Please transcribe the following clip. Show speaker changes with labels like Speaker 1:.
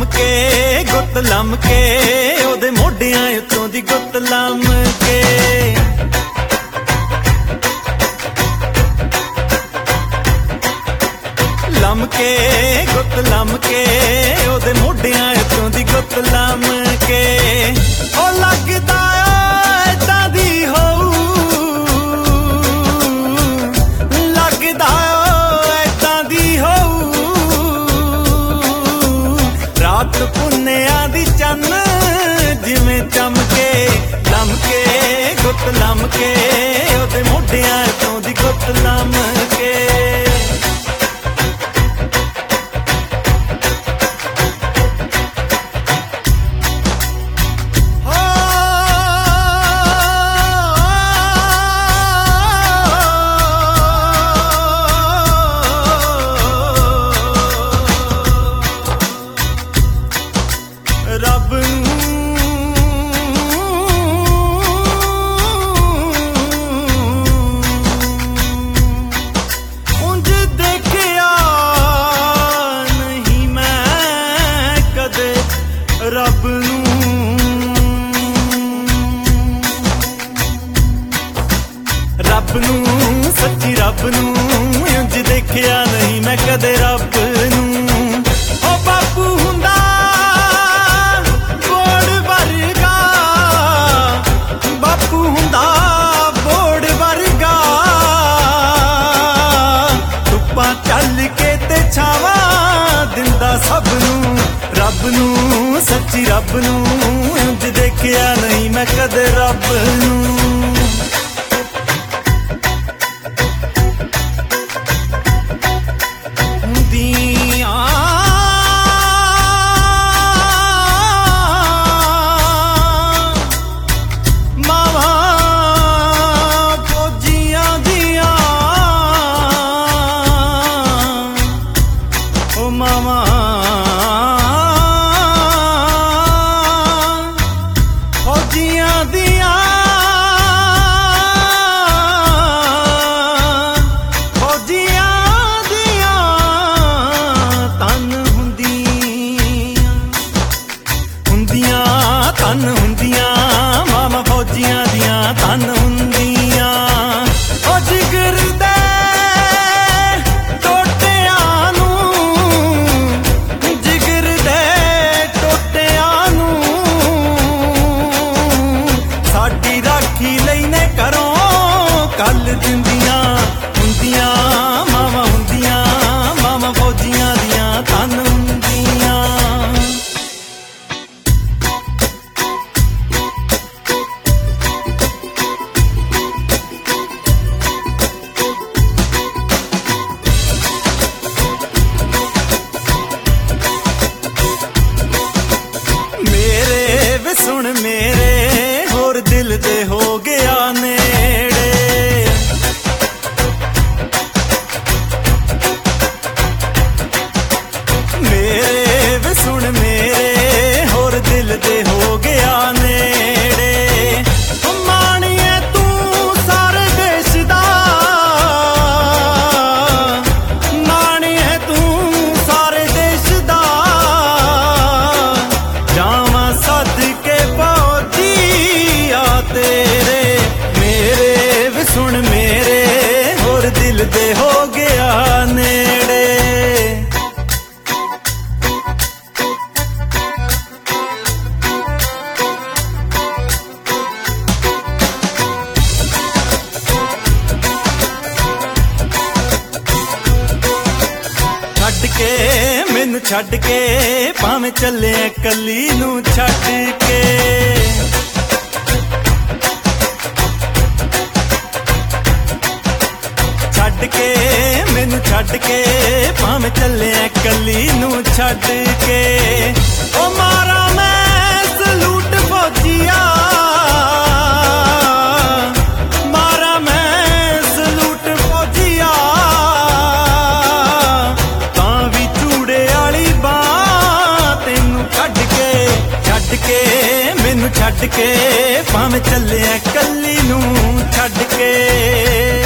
Speaker 1: ਕੇ ਗੁੱਤ ਲੰਮ ਕੇ ਉਹਦੇ ਮੋਢਿਆਂ ਉੱਤੋਂ ਦੀ ਗੁੱਤ ਲੰਮ ਕੇ ਲੰਮ ਕੇ ਗੁੱਤ ਲੰਮ ਕੇ ਉਹਦੇ ਮੋਢਿਆਂ ਉੱਤੋਂ ਦੀ ਗੁੱਤ ਲੰਮ ਕੇ ਉਹ ਲੱਗਦਾ ਏਦਾਂ ਦੀ ਹੋਊ ਲੱਗਦਾ ਏਦਾਂ ਦੀ ਹੋਊ ਰਾਤ ਪੁੰਨਿਆਂ ਦੀ ਚੰਨ ਜਿਵੇਂ ਚਮਕੇ ਲੰਮ ਕੇ ਗੁੱਤ ਲੰਮ ਕੇ ਉਹਦੇ ਮੋਢਿਆਂ ਉੱਤੋਂ ਦੀ ਗੁੱਤ ਲੰਮ ਕੇ ਰੱਬ ਉਂਝ ਦੇਖਿਆ ਨਹੀਂ ਮੈਂ ਕਦੇ ਰੱਬ ਨੂੰ ਰੱਬ ਨੂੰ ਸੱਚੀ ਰੱਬ ਨੂੰ ਉਂਝ ਦੇਖਿਆ ਨਹੀਂ ਮੈਂ ਕਦੇ ਰੱਬ ਨੂੰ ਉਹ ਬਾਪੂ ਹੁੰਦਾ ਚੱਲ ਕੇ ਤੇ ਛਾਵਾਂ ਦਿੰਦਾ ਸਭ ਨੂੰ ਰੱਬ ਨੂੰ ਸੱਚੀ ਰੱਬ ਨੂੰ ਉਂਝ ਦੇਖਿਆ ਨਹੀਂ ਮੈਂ ਕਦੇ ਰੱਬ ਨੂੰ ਮਾਵਾ ਫੌਜੀਆਂ ਦੀਆਂ ਤਨ ਹੁੰਦੀਆਂ ਮਾਵਾ ਫੌਜੀਆਂ ਦੀਆਂ ਤਨ ਹੁੰਦੀਆਂ ਉਹ ਜਿਗਰ ਦੇ ਕੱਲ ਦਿੰਦੀਆਂ ਹੁੰਦੀਆਂ ਮਾਵਾਂ ਫੌਜੀਆਂ ਦੀਆਂ ਤਨ ਹੁੰਦੀਆਂ ਮੇਰੇ ਵੇ ਸੁਣ ਮੇਰੇ ਹੋਰ ਦਿਲ ਦੇ ਹੋ ਗਿਆ ਨੇੜੇ ਮੇਰੇ ਵੇ ਸੁਣ ਮੇਰੇ ਹੋਰ ਦਿਲ ਦੇ ਹੋ ਗਿਆ ਨੇੜੇ ਮਾਣੀਏ ਤੂੰ ਸਾਰੇ ਦੇਸ਼ ਦਾ ਮਾਣੀਏ ਤੂੰ ਸਾਰੇ ਦੇਸ਼ ਦਾ ਜਾਵਾਂ ਸਦਕੇ ਫੌਜੀਆ ਤੇਰੇ ਮੇਰੇ ਵੇ ਸੁਣ ਮੇਰੇ ਹੋਰ ਦਿਲ ਦੇ ਹੋ ਗਿਆ ਨੇੜੇ ਛੱਡ ਕੇ ਮੈਨੂੰ ਛੱਡ ਕੇ ਭਾਵੇਂ ਚੱਲੇ ਕੱਲੀ ਨੂੰ ਛੱਡ ਕੇ ਛੱਡ ਕੇ ਮੈਨੂੰ ਛੱਡ ਕੇ ਭਾਵੇਂ ਚੱਲੇ ਕੱਲੀ ਨੂੰ ਛੱਡ ਕੇ ਉਹ ਮਾਰਾ ਮੈਂ ਸਲੂਟ ਫੌਜੀਆ ਮਾਰਾ ਮੈਂ ਸਲੂਟ ਫੌਜੀਆ ਮੈਨੂੰ ਛੱਡ ਕੇ ਭਾਵੇਂ ਚੱਲਿਆ ਕੱਲੀ ਨੂੰ ਛੱਡ ਕੇ